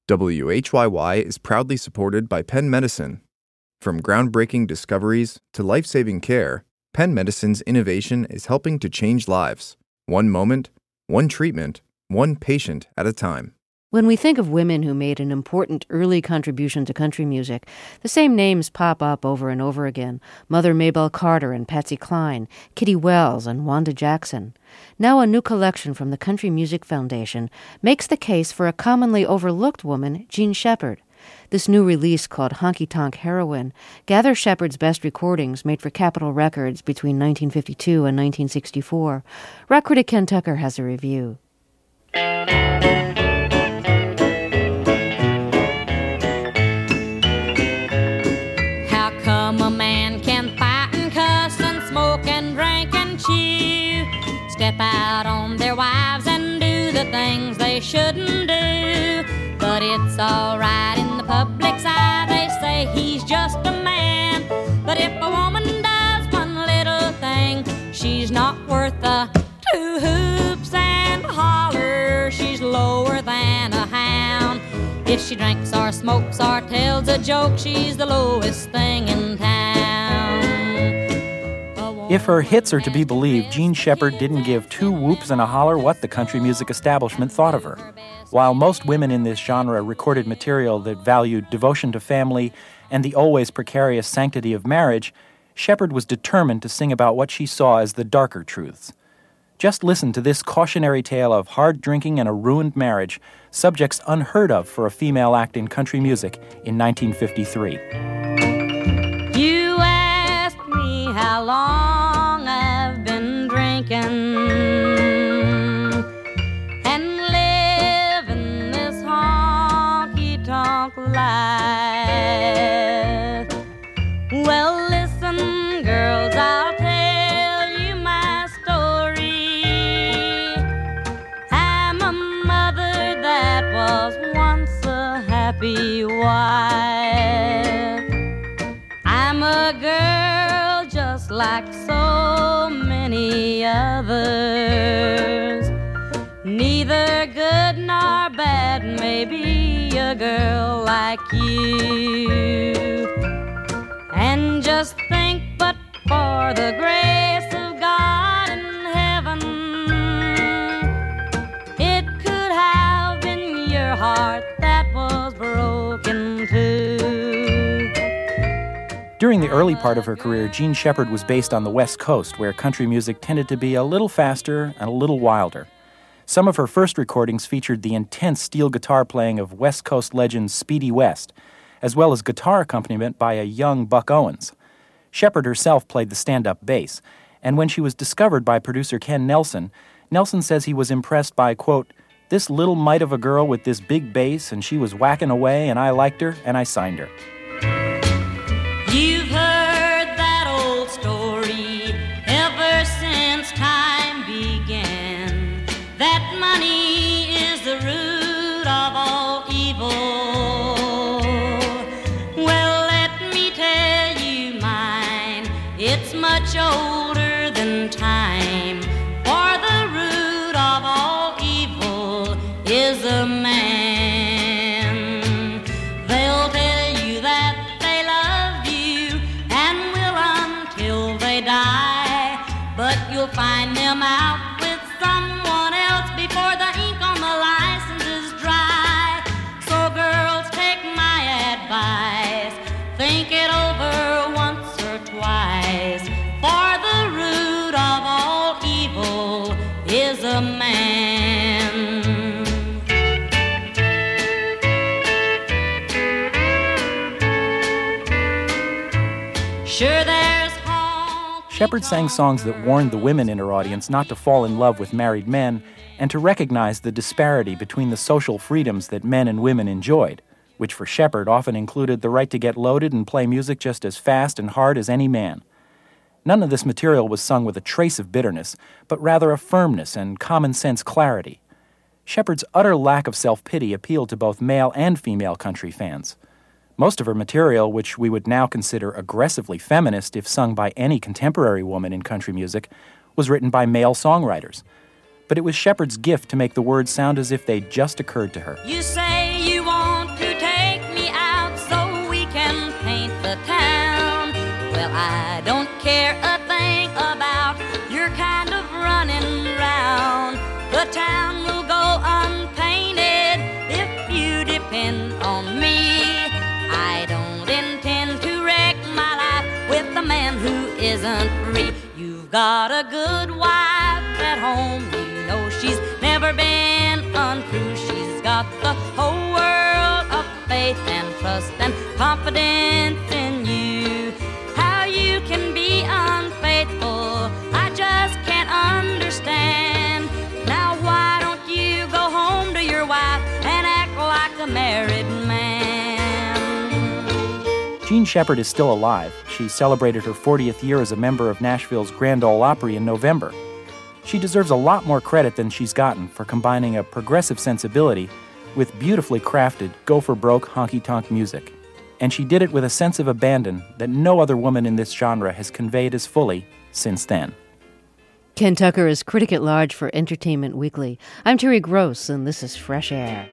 WHYY is proudly supported by Penn Medicine. From groundbreaking discoveries to life-saving care, Penn Medicine's innovation is helping to change lives. One moment, one treatment, one patient at a time. When we think of women who made an important early contribution to country music, the same names pop up over and over again. Mother Maybelle Carter and Patsy Cline, Kitty Wells and Wanda Jackson. Now a new collection from the Country Music Foundation makes the case for a commonly overlooked woman, Jean Shepard. This new release, called Honky Tonk Heroine, gathers Shepard's best recordings made for Capitol Records between 1952 and 1964. Rock critic Ken Tucker has a review. A man can fight and cuss and smoke and drink and chew, step out on their wives and do the things they shouldn't do. But it's alright in the public's eye, they say he's just a man. But if a woman does one little thing, she's not worth the two hoops and holler. She's lower than a hound. If she drinks or smokes or tells a joke, she's the lowest thing in town. If her hits are to be believed, Jean Shepard didn't give two whoops and a holler what the country music establishment thought of her. While most women in this genre recorded material that valued devotion to family and the always precarious sanctity of marriage, Shepard was determined to sing about what she saw as the darker truths. Just listen to this cautionary tale of hard drinking and a ruined marriage, subjects unheard of for a female act in country music in 1953. You asked me how long I've been drinking and living this honky-tonk life. Well, listen, girls, I'll tell you my story. I'm a mother that was once a happy wife. I'm a girl just like so many others, neither good nor bad, maybe a girl like you. And just think, but for the grace of God in heaven, it could have been your heart that was broken too. During the early part of her career, Jean Shepard was based on the West Coast, where country music tended to be a little faster and a little wilder. Some of her first recordings featured the intense steel guitar playing of West Coast legend Speedy West, as well as guitar accompaniment by a young Buck Owens. Shepard herself played the stand-up bass, and when she was discovered by producer Ken Nelson, Nelson says he was impressed by, quote, "this little mite of a girl with this big bass, and she was whacking away, and I liked her, and I signed her." You've heard that old story ever since time began, that money is the root of all evil. Well, let me tell you mine, it's much older than time, for the root of all evil is a man. They'll tell you that they love you and will until they die, but you'll find them out with someone else before the ink on the license is dry. So girls, take my advice, think it over once or twice, for the root of all evil is a man. Sure, there's Shepard sang songs that warned the women in her audience not to fall in love with married men and to recognize the disparity between the social freedoms that men and women enjoyed, which for Shepard often included the right to get loaded and play music just as fast and hard as any man. None of this material was sung with a trace of bitterness, but rather a firmness and common-sense clarity. Shepard's utter lack of self-pity appealed to both male and female country fans. Most of her material, which we would now consider aggressively feminist if sung by any contemporary woman in country music, was written by male songwriters. But it was Shepard's gift to make the words sound as if they'd just occurred to her. You say you want I don't care a thing about your kind of running round. The town will go unpainted if you depend on me. I don't intend to wreck my life with a man who isn't free. You've got a good wife at home. You know she's never been untrue. She's got the whole world of faith and trust and confidence in you. How you can be unfaithful, I just can't understand. Now why don't you go home to your wife and act like a married man? Jean Shepard is still alive. She celebrated her 40th year as a member of Nashville's Grand Ole Opry in November. She deserves a lot more credit than she's gotten for combining a progressive sensibility with beautifully crafted, go-for-broke honky-tonk music. And she did it with a sense of abandon that no other woman in this genre has conveyed as fully since then. Ken Tucker is critic at large for Entertainment Weekly. I'm Terry Gross, and this is Fresh Air.